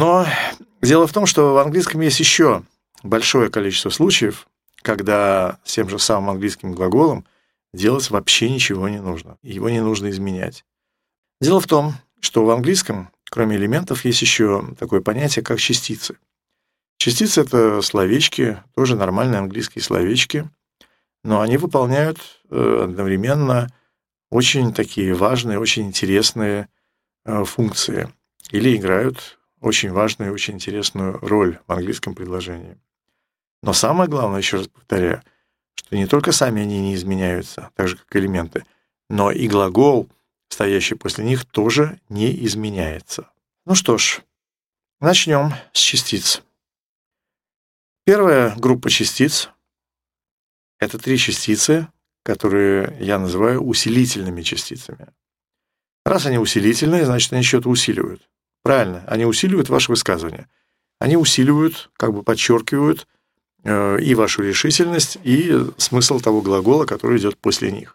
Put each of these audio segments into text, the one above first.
Но дело в том, что в английском есть еще большое количество случаев, когда с тем же самым английским глаголом делать вообще ничего не нужно. Его не нужно изменять. Дело в том, что в английском, кроме элементов, есть еще такое понятие, как частицы. Частицы — это словечки, тоже нормальные английские словечки, но они выполняют одновременно очень такие важные, очень интересные функции или играют очень важную и очень интересную роль в английском предложении. Но самое главное, еще раз повторяю, что не только сами они не изменяются, так же, как элементы, но и глагол, стоящий после них, тоже не изменяется. Ну что ж, начнем с частиц. Первая группа частиц — это 3 частицы, которые я называю усилительными частицами. Раз они усилительные, значит, они что-то усиливают. Правильно, они усиливают ваше высказывание. Они усиливают, как бы подчеркивают и вашу решительность, и смысл того глагола, который идет после них.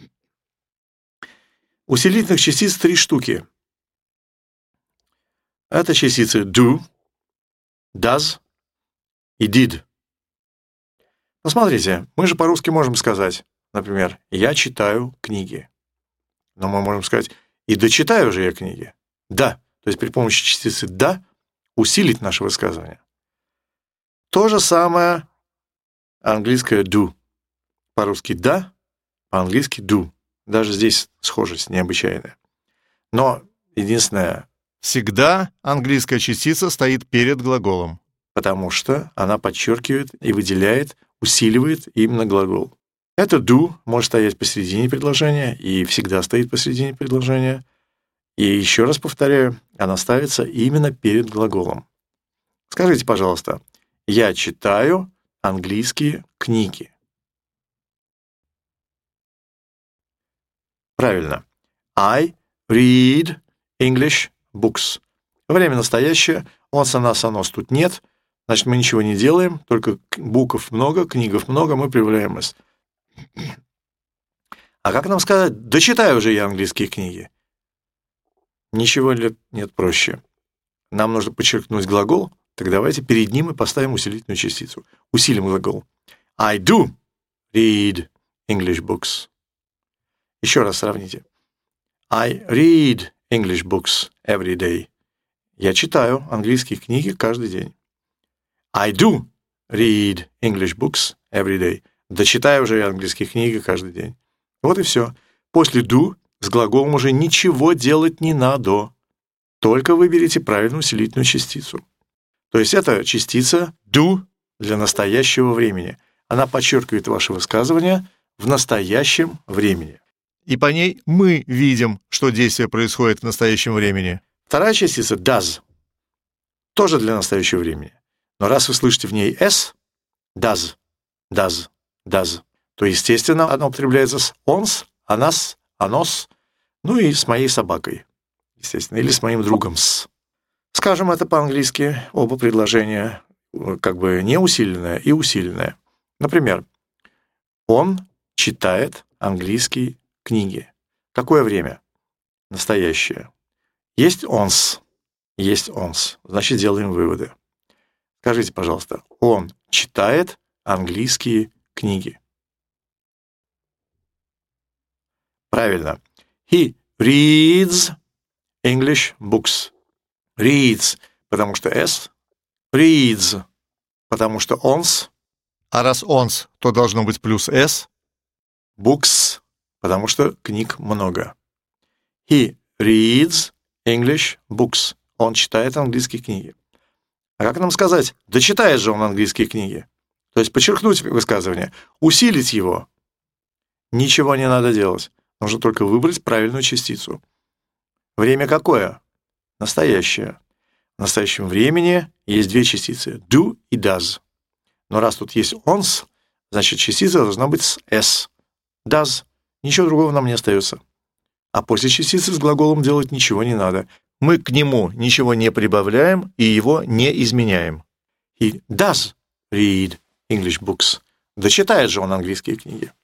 Усилительных частиц 3 штуки. Это частицы do, does и did. Посмотрите, мы же по-русски можем сказать, например, «я читаю книги». Но мы можем сказать «и дочитаю же я книги». Да, то есть при помощи частицы «да» усилить наше высказывание. То же самое английское do. По-русски «да», по-английски «do». Даже здесь схожесть необычайная. Но единственное... Всегда английская частица стоит перед глаголом. Потому что она подчеркивает и выделяет, усиливает именно глагол. Это do может стоять посередине предложения и всегда стоит посередине предложения. И еще раз повторяю, она ставится именно перед глаголом. Скажите, пожалуйста, я читаю английские книги. Правильно. I read English books. Время настоящее. Он-с, она-с, оно-с тут нет. Значит, мы ничего не делаем, только букв много, книгов много, мы прибавляем «с». А как нам сказать «дочитаю уже я английские книги»? Ничего нет проще. Нам нужно подчеркнуть глагол, так давайте перед ним и поставим усилительную частицу. Усилим глагол. I do read English books. Еще раз сравните. I read English books every day. Я читаю английские книги каждый день. I do read English books every day. Дочитаю уже я английские книги каждый день. Вот и все. После do с глаголом уже ничего делать не надо. Только выберите правильную усилительную частицу. То есть это частица do для настоящего времени. Она подчеркивает ваше высказывание в настоящем времени. И по ней мы видим, что действие происходит в настоящем времени. Вторая частица does. Тоже для настоящего времени. Но раз вы слышите в ней «с», does, does, does, то, естественно, оно употребляется с «онс», «анас», «анос», ну и с моей собакой, естественно, или с моим другом «с». Скажем это по-английски, оба предложения как бы не усиленное и усиленное. Например, он читает английские книги. Какое время? Настоящее. Есть «онс», значит, делаем выводы. Скажите, пожалуйста, он читает английские книги? Правильно. He reads English books. Reads, потому что S. Reads, потому что on's. А раз on's, то должно быть плюс s. Books, потому что книг много. He reads English books. Он читает английские книги. А как нам сказать? Дочитает же он английские книги. То есть подчеркнуть высказывание, усилить его. Ничего не надо делать. Нужно только выбрать правильную частицу. Время какое? Настоящее. В настоящем времени есть 2 частицы – do и does. Но раз тут есть on's, значит, частица должна быть с s. Does. Ничего другого нам не остается. А после частицы с глаголом делать ничего не надо. Мы к нему ничего не прибавляем и его не изменяем. He does read English books. Дочитает же он английские книги.